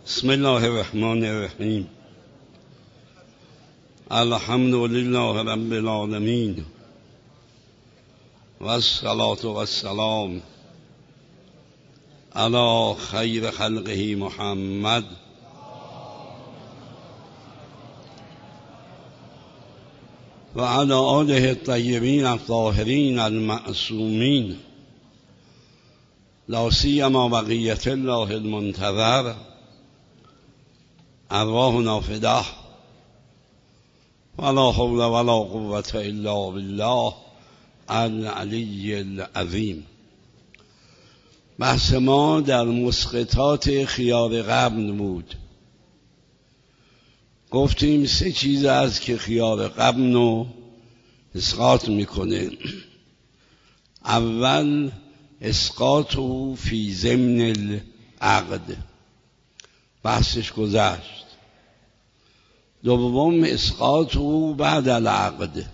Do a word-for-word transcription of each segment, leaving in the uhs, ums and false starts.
بسم الله الرحمن الرحیم. الحمد لله رب العالمین و الصلاة و السلام علی خیر خلقه محمد و علی آله الطیبین الطاهرین المعصومین، لا سیما بقیة الله المنتظر، ارواحنا فداه، ولا حول ولا قوة الا بالله العلی العظیم. بحث ما در مسقطات خیار قبل بود. گفتیم سه چیز است که خیار قبل رو اسقاط میکنه. اول اسقاطو فی ضمن العقد، بحثش گذشت. دوم اسقاطو بعد العقد.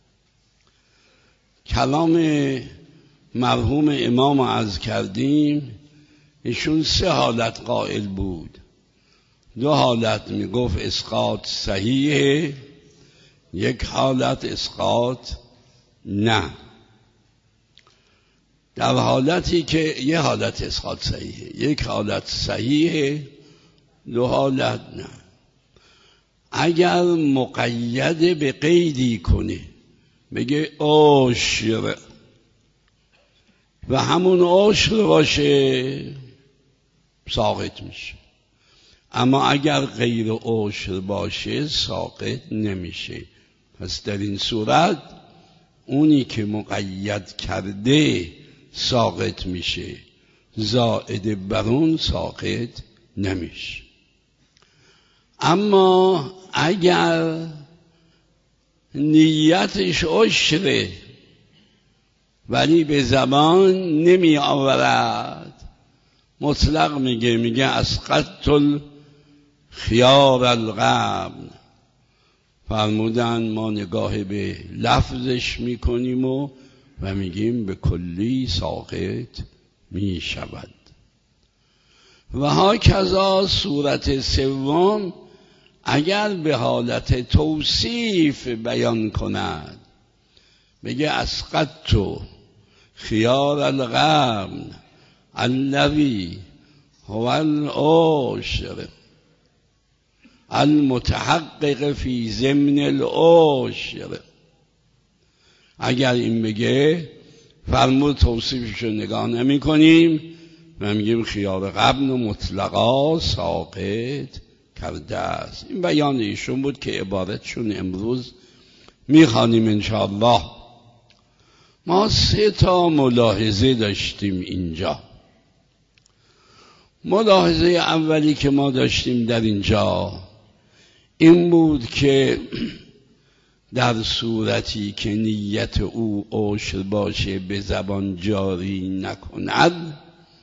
کلام مرحوم امام عرض کردیم، ایشون سه حالت قائل بود. دو حالت میگفت اسقاط صحیحه، یک حالت اسقاط نه. در حالتی که یه حالت اسقاط صحیحه، یک حالت صحیحه، دو حالت نه. اگر مقید به قیدی کنه، بگه عشر و همون عشر باشه، ساقط میشه. اما اگر غیر عشر باشه ساقط نمیشه. پس در این صورت اونی که مقید کرده ساقط میشه، زائد بر اون ساقط نمیشه. اما اگر نیتش عشره ولی به زبان نمی آورد، مطلق میگه میگه اسقطت الخیار القبل. فرمودن ما نگاه به لفظش میکنیم و و میگیم به کلی ساقط میشود. و هاکذا صورت سوم اگر به حالت توصیف بیان کند، بگه اسقطت خیار القبل الذی هو العشر المتحقق فی ضمن العشر. اگر این بگه، فرمود توصیفشو نگاه نمی کنیم و میگیم خیار قبل و مطلقا ساقط کرده است. این بیان ایشون بود که عبارتشون امروز میخوانیم انشاءالله. ما سه تا ملاحظه داشتیم اینجا. ملاحظه اولی که ما داشتیم در اینجا این بود که در صورتی که نیت او عشر باشه به زبان جاری نکند،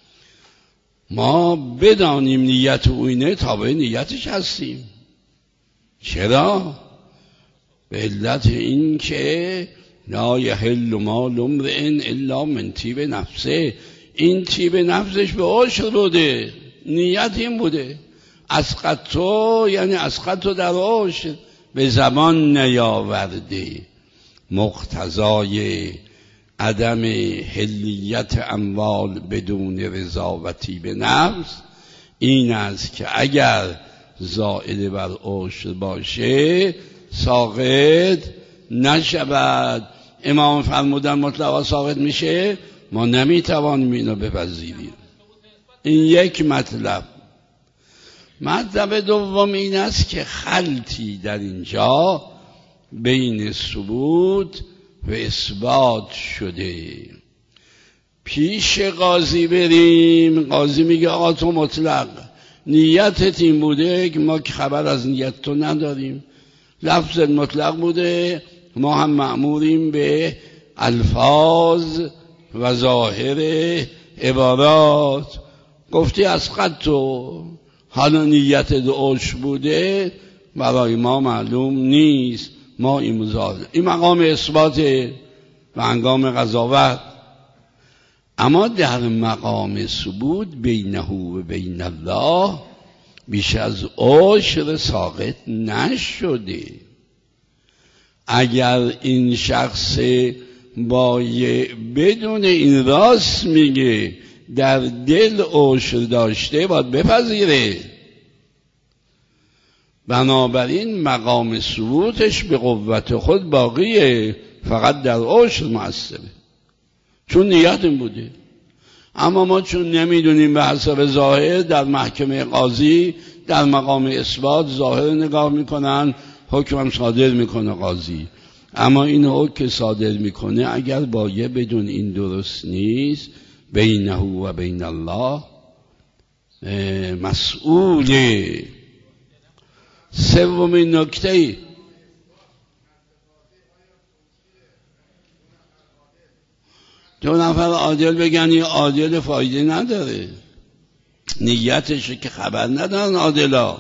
ما بدانیم نیت او اینه، تابع نیتش هستیم. چرا؟ به علت این که لا یحل مال امرئ الا من طیب نفسه. این طیب نفسش به عشر بوده، نیت این بوده. اسقطت یعنی اسقطت در عشر، به زمان نیاورده. مقتضای عدم حلیت اموال بدون رضاوتی به نفس این است که اگر زائد بر عشر باشه ساقط نشود. امام فرمودن مطلقا ساقط میشه، ما نمیتوانیم اینو بپذیریم. این یک مطلب. مطلب دوم این است که خلطی در اینجا بین ثبوت و اثبات شده. پیش قاضی بریم، قاضی میگه آقا تو مطلق نیتت این بوده که ما خبر از نیت تو نداریم، لفظ مطلق بوده، ما هم مأموریم به الفاظ و ظاهر عبارات. گفتی اسقطت تو، حالا نیت دوش بوده، برای ما معلوم نیست. ما این مزاد این مقام اثبات و هنگام قضاوت. اما در مقام ثبوت بینه و بین الله بیش از عشر ساقط نشده. اگر این شخص با بدون این راست میگه در دل عشر داشته باید بپذیره. بنابراین مقام ثبوتش به قوت خود باقیه، فقط در عشر مؤثره، چون نیت این بوده. اما ما چون نمیدونیم به حسب ظاهر، در محکمه قاضی در مقام اثبات ظاهر نگاه میکنن، حکمم صادر میکنه قاضی. اما این حکم صادر میکنه اگر بایه بدون این درست نیست، بینه و بین الله مسئوله. سومین نکته، دو نفر عادل بگن این عادل فایده نداره، نیتش که خبر ندارن عادلا.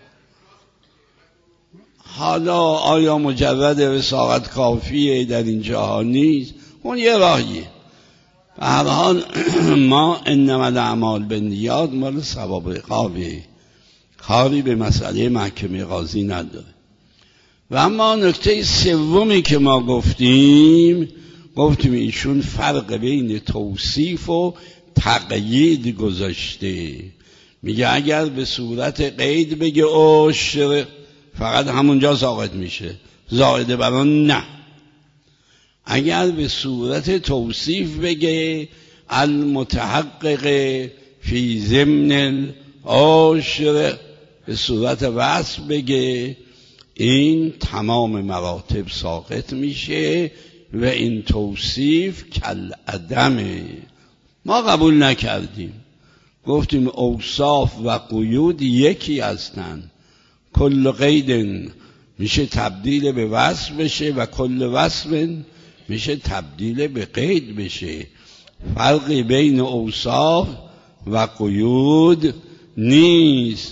حالا آیا مجرد وساقت کافیه؟ در این جاها نیست، اون یه راهیه. به هر حال ما انما الاعمال بالنیات مال ثواب عقابه، کاری به مسئله محکمه قاضی نداره. و اما نکته سومی که ما گفتیم گفتیم ایشون فرق بین توصیف و تقیید گذاشته. میگه اگر به صورت قید بگه عشر فقط همونجا ساقط میشه، زائد بر آن نه. اگر به صورت توصیف بگه المتحقق فی ضمن العشر، به صورت وصف بگه، این تمام مراتب ساقط میشه و این توصیف کل عدمه. ما قبول نکردیم، گفتیم اوصاف و قیود یکی هستند. کل قید میشه تبدیل به وصف بشه و کل وصف میشه تبدیل به قید بشه. فرقی بین اوصاف و قیود نیست.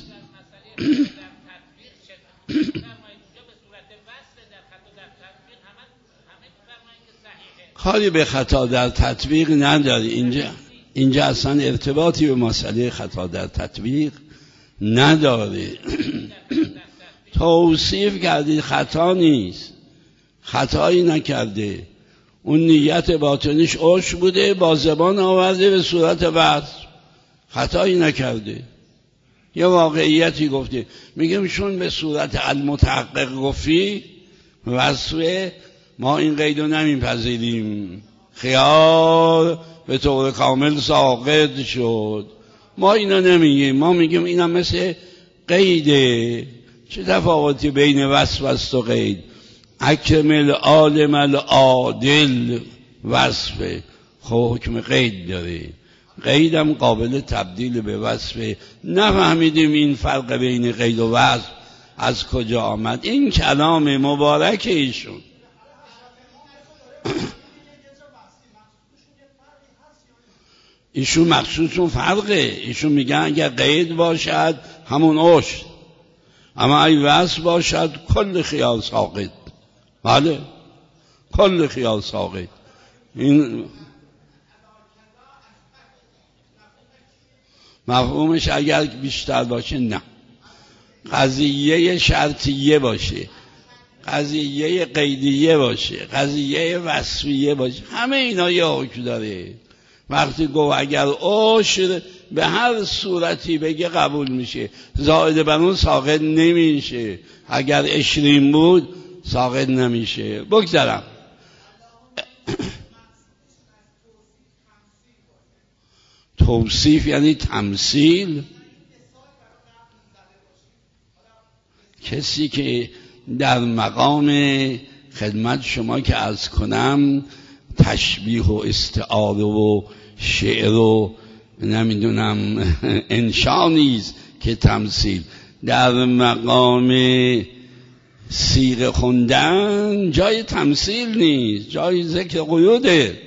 کاری به خطا در تطبیق نداری. اینجا اینجا اصلا ارتباطی به مسئله خطا در تطبیق نداره. توصیف کردی خطا نیست، خطایی نکرده، اون نیت باطنیش عشر بوده، با زبان آورده به صورت وصف، خطایی نکرده. یه واقعیتی گفته، میگم شون به صورت المتحقق گفتی وصفه، ما این قیدو نمیپذیریم، خیال به طور کامل ساقط شد، ما اینا نمیگیم، ما میگیم اینا مثل قیده. چه تفاوتی بین وصف است و قید؟ اکمل عالم العادل وصفه، خب حکم قید داره، قیدم قابل تبدیل به وصفه. نفهمیدیم این فرق بین قید و وصف از کجا آمد. این کلام مبارک ایشون. ایشون مخصوصون فرقه، ایشون میگن اگر قید باشد همون عشر، اما اگه وصف باشد کل خیال ساقط. بله کل خیال ساقط. این مفهومش اگر بیشتر باشه نه، قضیه شرطیه باشه، قضیه قیدیه باشه، قضیه وصفیه باشه، همه اینا یه حکم داره. وقتی گو اگر عشر به هر صورتی بگه قبول میشه، زائد بر اون ساقط نمیشه. اگر عشرین بود ساقط نمیشه. بگذارم توصیف یعنی تمثیل. کسی که در مقام خدمت شما که عرض کنم تشبیه و استعاره و شعر و نمیدونم انشا نیست که تمثیل، در مقام صیغه خوندن جای تمثیل نیست، جای ذکر قیوده.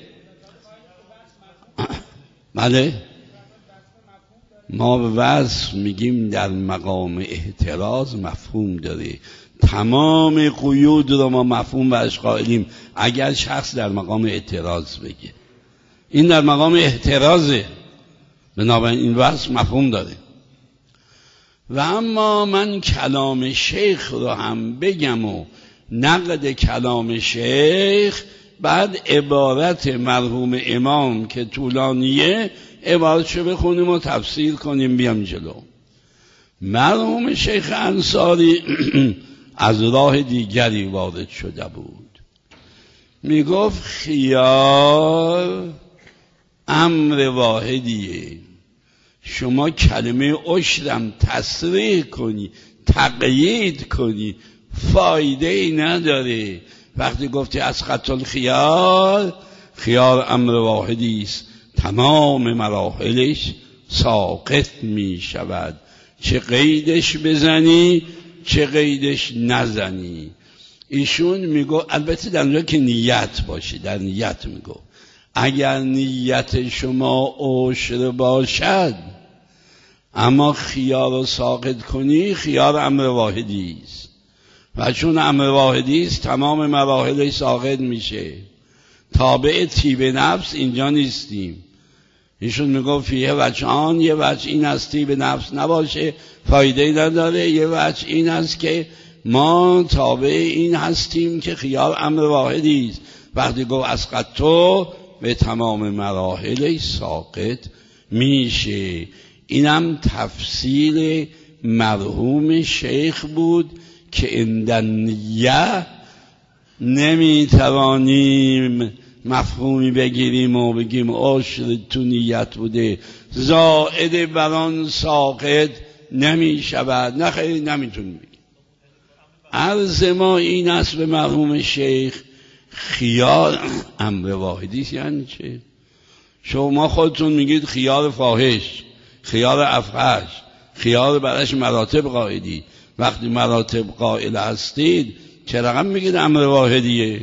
بله ما به وصف میگیم در مقام احتراز مفهوم داره، تمام قیود رو ما مفهوم برش قائلیم اگر شخص در مقام اعتراض بگه. این در مقام احترازه، بنابراین این وصف مفهوم داره. و اما من کلام شیخ رو هم بگم و نقد کلام شیخ، بعد عبارت مرحوم امام که طولانیه عبارتشو بخونیم و تفسیر کنیم بیام جلو. مرحوم شیخ انصاری از راه دیگری وارد شده بود. میگفت خیال امر واحدیه، شما کلمه عشرم تصریح کنی تقیید کنی فایده ای نداره. وقتی گفتی از خط الخیال، خیال امر واحدی است، تمام مراحلش ساقط می شود، چه قیدش بزنی چه قیدش نزنی. ایشون میگو البته در اونجا که نیت باشه، در نیت میگو اگر نیت شما عشر باشد اما خیال رو ساقط کنی، خیال امر واحدی است و چون امر واحدی است تمام مراحلش ساقط میشه. تابع طیب نفس اینجا نیستیم. ایشون میگو فیه وجهان، یه وجه این از طیب نفس نباشه فایده نداره، یه وجه این است که ما تابع این هستیم که خیال امر واحدی است. وقتی گفت از قطو به تمام مراحلش ساقط میشه. اینم تفسیر مرحوم شیخ بود که اندنیه نمیتوانیم مفهومی بگیریم و بگیم عشر تو نیت بوده زائد بران ساقط نمی شود. نه خیلی نمیتونیم بگیم. عرض ما این است به مرحوم شیخ، خیال امر واحدی یعنی چه؟ شما خودتون میگید خیال فاحش، خیال افحش، خیال برش مراتب قائدی. وقتی مراتب قائل هستید چه رقم میگید امر واحدیه؟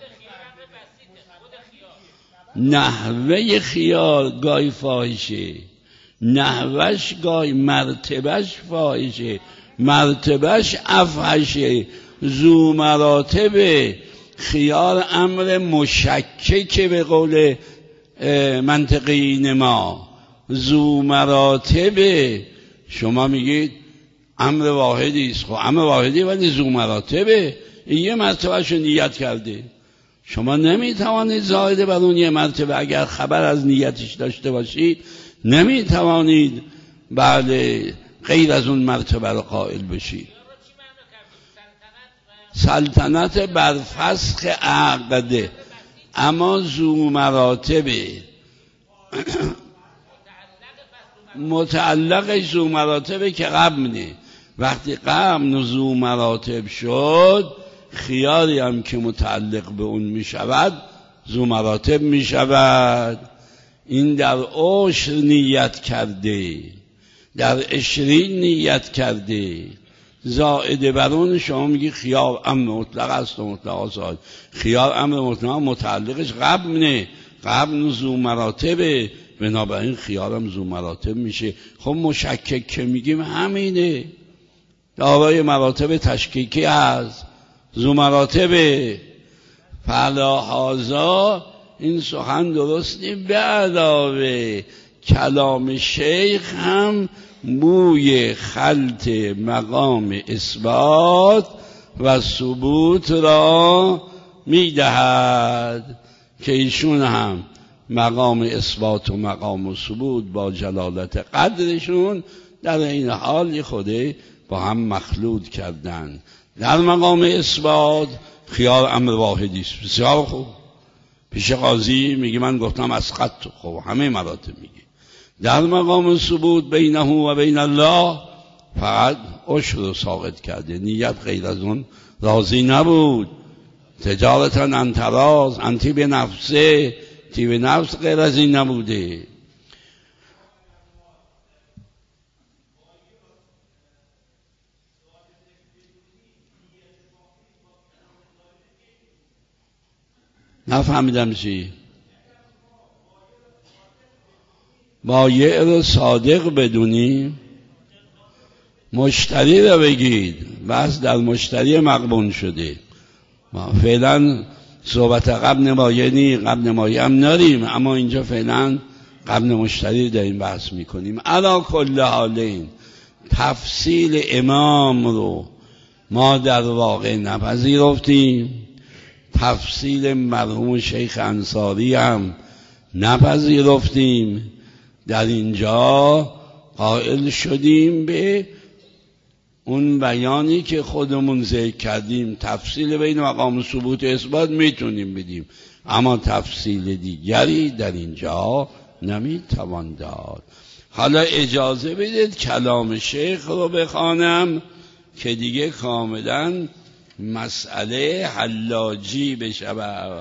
نحوه خیال گای فاحشه، نحوش گای مرتبش فاحشه، مرتبش افحشه. ذو مراتب خیال امر مشکک به قول منطقین ما، ذو مراتب. شما میگید امر واحدی است، خب امر واحدی ولی ذو مراتبه، یه مرتبهشو نیت کرده. شما نمیتوانید زائد بر اون یه مرتبه اگر خبر از نیتش داشته باشید نمیتوانید بله غیر از اون مرتبه رو قائل بشید. سلطنت بر فسخ عقده، اما ذو مراتبه متعلقش ذو مراتبه که قبله. وقتی قبل ذو مراتب شد خیالی هم که متعلق به اون می شود ذو مراتب می شود. این در عشر نیت کرده، در عشرین نیت کرده، زائد بر اون شما میگی خیال امر مطلق است و مطلق آساد. خیال امر مطلق متعلقش قبله، قبل ذو مراتبه، بنابراین خیالم ذو مراتب میشه. خب مشکک که میگیم همینه، دارای مراتب تشکیکی هست، ذو مراتبه. فلهذا این سخن درستی به علاوه کلام شیخ هم بوی خلط مقام اثبات و ثبوت را میدهد که ایشون هم مقام اثبات و مقام و ثبوت با جلالت قدرشون در این حال خوده با هم مخلوط کردن. در مقام اثبات خیال امر واحدی است، بسیار خوب. پیش قاضی میگه من گفتم از خط، خب همه مراتب میگه. در مقام ثبوت بینه و بین الله فقط عشر رو ساقط کرده، نیت غیر از اون راضی نبود. تجارتا انتراز انتی به نفسه، تی به نفس غیر از این نبوده. نفهمیدم چی؟ بایع رو صادق بدونی، مشتری رو بگید، بس در مشتری مقبون شده. ما فعلا صحبت قبل بایع نی، قبل بایع هم ناریم، اما اینجا فعلا قبل مشتری داریم بحث میکنیم. علا کل حالین تفصیل امام رو ما در واقع نپذیرفتیم، تفصیل مرحوم شیخ انصاری هم نپذیرفتیم. در اینجا قائل شدیم به اون بیانی که خودمون ذکر کردیم، تفصیل بین مقام ثبوت اثبات میتونیم بدیم، اما تفصیل دیگری در اینجا نمیتوان داد. حالا اجازه بدید کلام شیخ رو بخوانم که دیگه کاملا مسئله حلاجی بشه.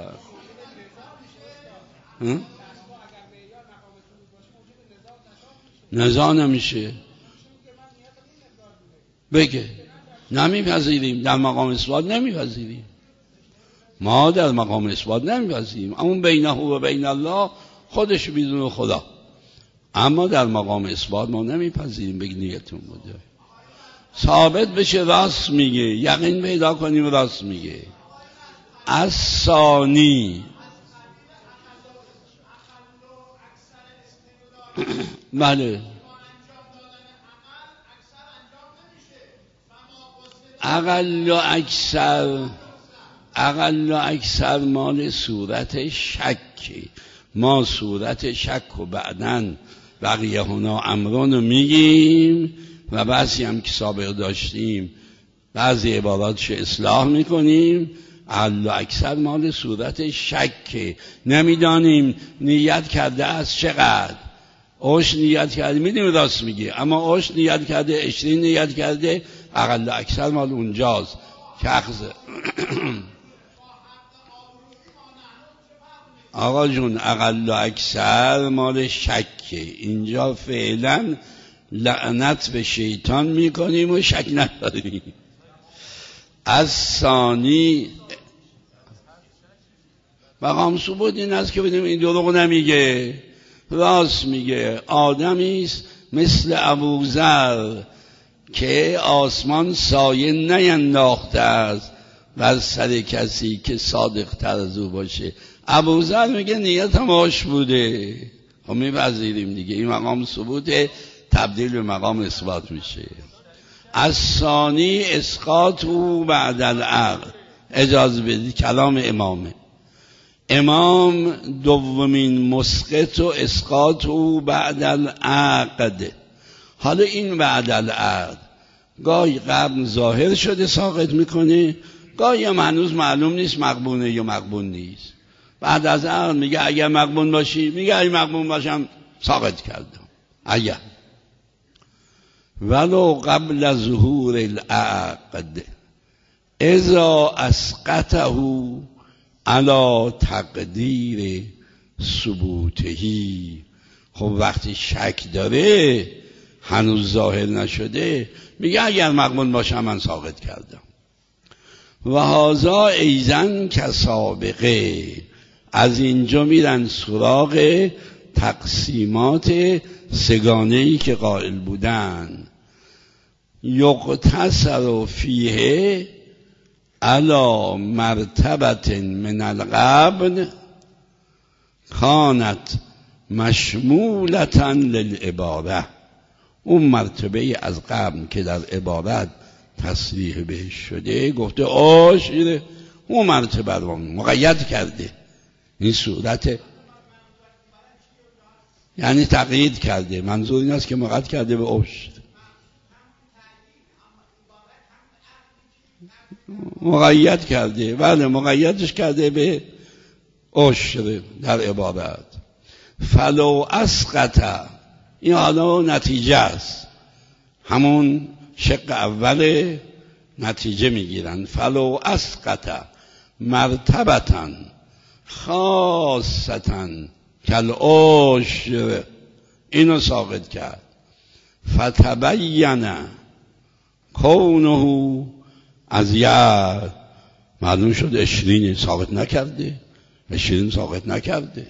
نزا نمیشه بگه نمیپذیریم، در مقام اثبات نمیپذیریم، ما در مقام اثبات نمیپذیریم، اما بینه و بین الله خودش بدون خدا، اما در مقام اثبات ما نمیپذیریم. بگی نیتون بوده ثابت بشه راست میگه، یقین پیدا کنیم راست میگه. از ثانی بله اقل و اکثر، اقل و اکثر مال صورت شک، ما صورت شک و بعدن بقیه هنا امرون رو میگیم و بعضی هم که سابق داشتیم بعضی عباراتش اصلاح میکنیم. اقل و اکثر مال صورت شک، نمیدانیم نیت کرده از چقدر، اوش نیت کرده میدونیم راست میگه، اما اوش نیت کرده، عشرین نیت کرده، اقل و اکثر مال اونجاست که اخذ آقا جون اقل و اکثر مال شکه. اینجا فعلا لعنت به شیطان میکنیم و شک نداریم. از ثانی مقام ثبوت این است که بدیم این دروغ نمیگه، راست میگه. آدمی است مثل ابوذر که آسمان سایه نینداخته است بر سر کسی که صادق تر از او باشه. ابوذر میگه نیتم آش بوده، خب میپذیریم دیگه. این مقام ثبوت تبدیل به مقام اثبات میشه. از ثانی اسقاط او بعد العقل. اجازه بدید کلام امامه. امام دومین مسقط و اسقاط او بعد العقد. حالا این بعد العقد گاهی قبل ظاهر شده ساقط میکنه، گاهی هم هنوز معلوم نیست مقبونه یا مقبون نیست. بعد از عقد میگه اگر مقبون باشی، میگه اگر مقبون باشم ساقط کردم. اگر ولو قبل ظهور العقد اذا اسقطه علی تقدیر ثبوتهی. خب وقتی شک داره هنوز ظاهر نشده، میگه اگر مقبول باشم من ساقط کردم. و هذا ایزن که سابقه. از اینجا میرن سراغ تقسیمات سگانه‌ای که قائل بودن. یقتصر فیه علی مرتبة من القبل کانت مشمولة للعبارة. اون مرتبه از قبل که در عبارت تصریح بهش شده گفته آشیره، اون مرتبه رو مقید کرده. این صورت یعنی تقیید کرده، منظور این است که مقید کرده به اوشت، مقید کرده. بله مقیدش کرده به عشر در عبارت. فلو اسقط، این حالا نتیجه است، همون شق اول نتیجه میگیرن. فلو اسقط مرتبتا خاصتا کل عشر، اینو ساقط کرد. فتبین کونه از ید، معلوم شد عشرین ساقط نکرده، عشرین ساقط نکرده.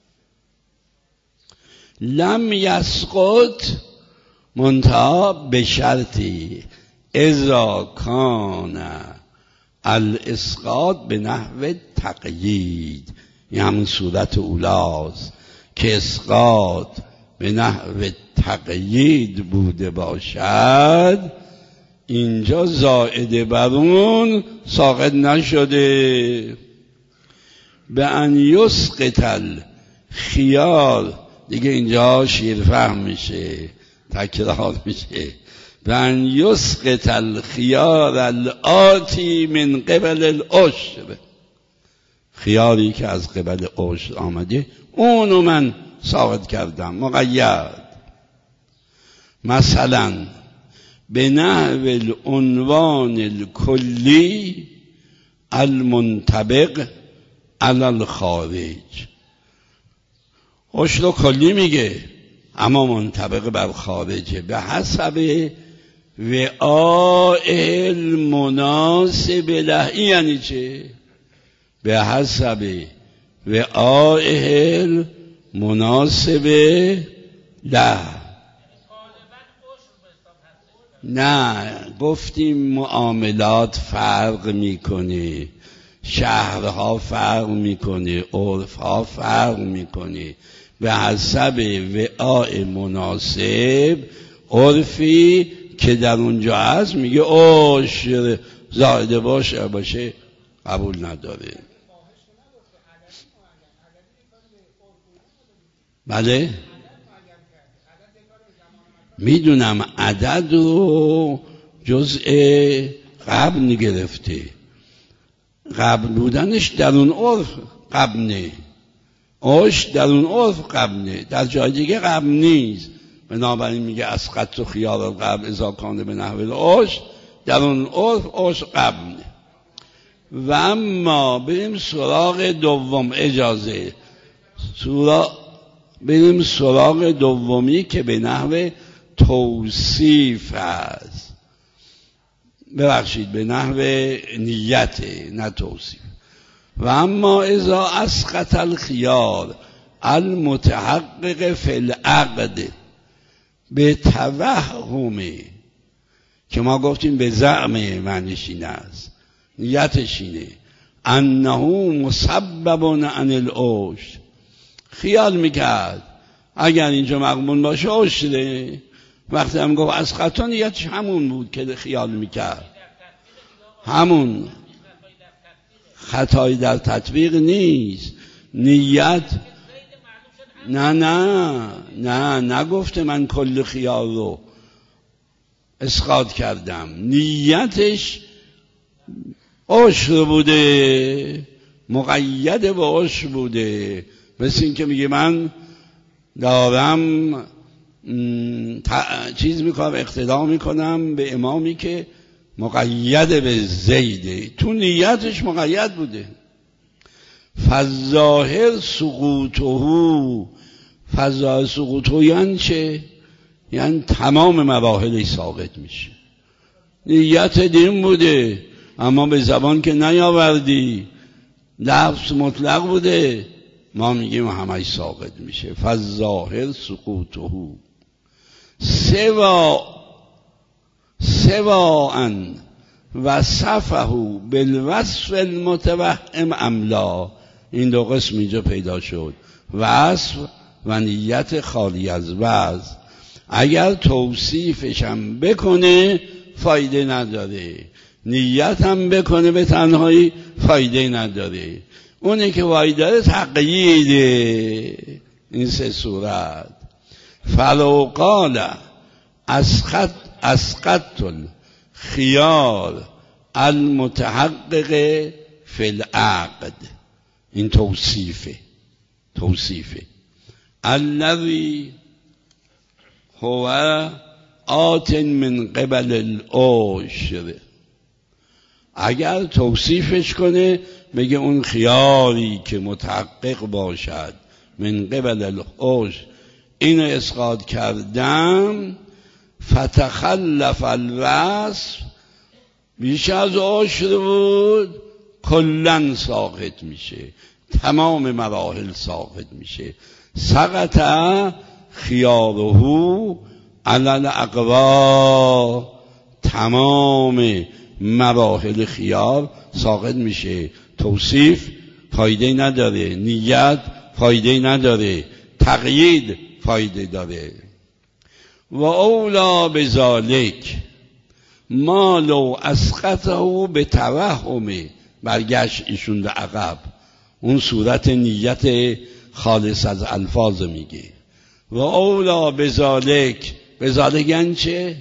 لم یسقط منتها به شرطی اذا کان الاسقاط به نحو تقیید. این همون صورت اولاست که اسقاط به نحو تقیید بوده باشد، اینجا زائد بر اون ساقط نشده. به ان یسقط الخیار، دیگه اینجا شیرفهم میشه، تکرار میشه. به ان یسقط الخیار الآتی من قبل العشر، خیاری که از قبل عشر آمده اونو من ساقط کردم، مقید. مثلا به نحو العنوان الکلی المنطبق علی الخارج. عشر کلی میگه اما منطبق بر خارجه، به حسب وعاء المناسب له. یعنی چه؟ به حسب وعاء المناسب له. نه، گفتیم معاملات فرق میکنه، شهرها فرق میکنه، عرفها فرق میکنه. به حسب وعاء مناسب، عرفی که در اونجا هست میگه عشر زائده باشه باشه قبول نداره. بله میدونم عدد رو جزء قبل گرفته، قبل بودنش در اون عرف قبل نه، عش در اون عرف قبل نه، در جای دیگه قبل نیست. بنابراین میگه اسقط و خیار القبل اذا کان به نحو العش، در اون عرف عش قبل نه. و اما بریم سراغ دوم، اجازه سراغ بریم سراغ دومی که به نحو توصیف هست، ببخشید به نحو نیت نه توصیف. و اما اذا اسقط الخیار المتحقق فی العقد به توهمه، که ما گفتیم به زعم معنیش این است، نیتش اینه انه مسبب عن العشر، خیال میکرد اگر اینجا مقبول باشه عشره. وقتی هم گفت اسقط، نیتش همون بود که خیال میکرد، همون. خطایی در تطبیق نیست، نیت. نه نه نه نگفته من کل خیال رو اسقاط کردم، نیتش عشر بوده، مقید به عشر بوده. مثل این که میگه من دارم چیز میکنم، اقتدا میکنم به امامی که مقید به زیده، تو نیتش مقید بوده. فظاهر سقوطه، فظاهر سقوطه یعنی چه؟ یعنی تمام مراحلش ساقط میشه. نیت دین بوده اما به زبان که نیاوردی، لفظ مطلق بوده، ما میگیم همش ساقط میشه. فظاهر سقوطه سوا سواء وصفه بالوصف المتوهم املا. این دو قسم اینجا پیدا شد، وصف و نیت خالی از وصف. اگر توصیفش هم بکنه فایده نداره، نیت هم بکنه به تنهایی فایده نداره. اونه که فایده داره تقییده. این سه صورت. فلو قال اسقط اسقط الخیار المتحقق فی العقد، این توصیفه، توصیفه الذی هو آت من قبل العشر. اگر توصیفش کنه بگه اون خیاری که متحقق باشد من قبل العشر اینو اسقاط کردم، فتخلف الوصف، بیش از عشر بود، کلن ساقط میشه، تمام مراحل ساقط میشه. سقط خیاره علی الاقوا، تمام مراحل خیار ساقط میشه. توصیف فایده نداره، نیت فایده نداره، تقیید فایده داره. و اولا بذالک ما لو اسقطه به توهم، برگشت ایشون به عقب، اون صورت نیت خالص از الفاظ میگه. و اولا بذالک، بذالک یعنی چه؟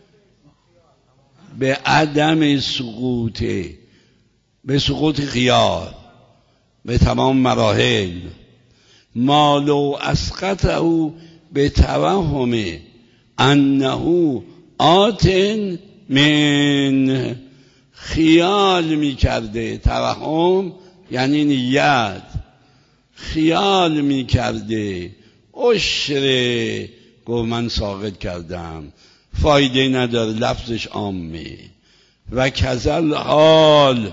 به عدم سقوط، به سقوط خیال به تمام مراحل. ما لو اسقطه به توهم انه آتن من، خیال میکرده، توهم یعنی نیت، خیال میکرده عشره، گفت من ساقط کردم، فایده نداره، لفظش عامه. و کذل حال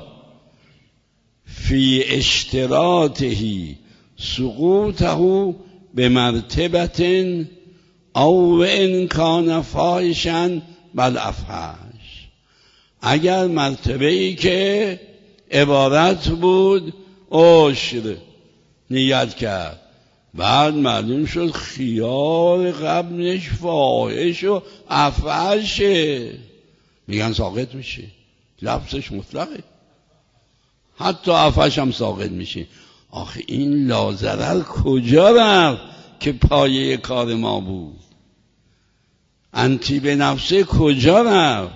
فی اشتراطه سقوطه به مرتبت او ان کان فاحشا بل افحش، اگر مرتبه ای که عبارت بود عشر نیت کرد، بعد معلوم شد خیال قبلش فاحش و افحشه، میگن ساقط میشه، لفظش مطلقه، حتی افحش هم ساقط میشه. آخه این لازرر کجا رفت که پایه کار ما بود؟ انتی به نفسه کجا رفت؟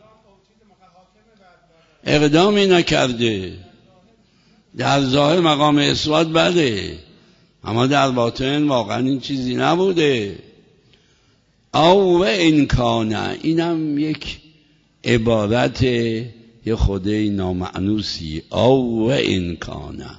اقدامی نکرده. در ظاهر مقام اثبات بله، اما در باطن واقعا این چیزی نبوده. او و انکانه، اینم یک عبارت یه خدای نامعنوسی، او و انکانه،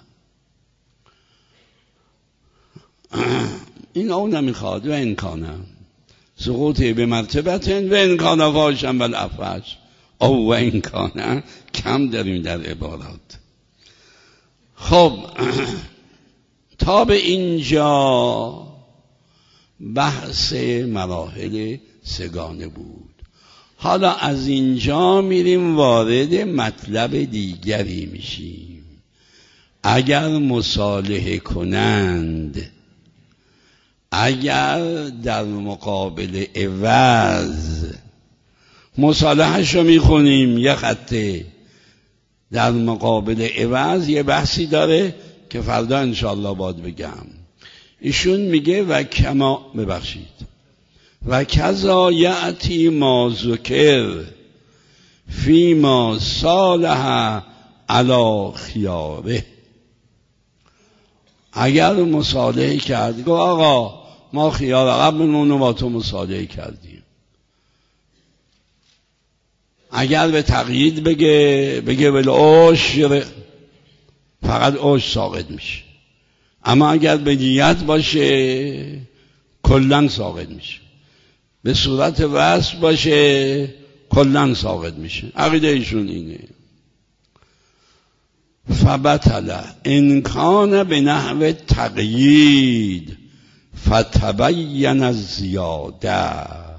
این او نمیخواد. و انکانه سقوطی به مرتبتن و انکانه فاشن بل افحش، او و انکانه کم داریم در عبارات. خب تا به اینجا بحث مراحل سگانه بود. حالا از اینجا میریم وارد مطلب دیگری میشیم. اگر مصالحه کنند، اگر در مقابل عوض، مصالحهش رو میخونیم یه خطه، در مقابل عوض یه بحثی داره که فردا انشاءالله باید بگم. ایشون میگه و کما، ببخشید، و کذا یأتی ما ذکر فی ما صالح علی خیاره، اگر مصالحه کردی، گو آقا ما خیار قبلمون رو با تو مصالحه کردیم، اگر به تقیید بگه بگه بل عشر، فقط عشر ساقط میشه، اما اگر به نیت باشه کلن ساقط میشه، به صورت وصف باشه کلن ساقط میشه. عقیده ایشون اینه. فبطل ان کان به نحو تقیید فتبین الزیاده،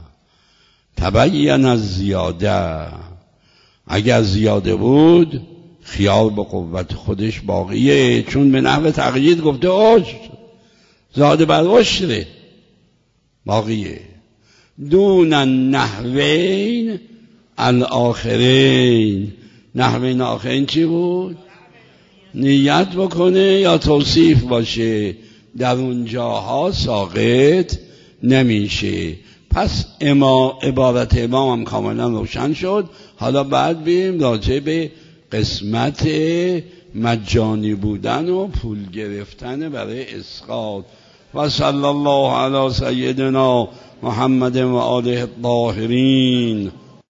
تبین الزیاده، اگر زیاده بود خیال به قوت خودش باقیه، چون به نحو تقیید گفته عشر، زاده بر عشره باقیه. دون النحوین الاخرین، نحوین آخرین چی بود؟ نیت بکنه یا توصیف باشه، در اونجاها ساقط نمیشه. پس اما عبارت امام هم کاملا روشن شد. حالا بعد بیم راجع به قسمت مجانی بودن و پول گرفتن برای اسقاط. و صلی الله علی سیدنا محمد و آله الطاهرین.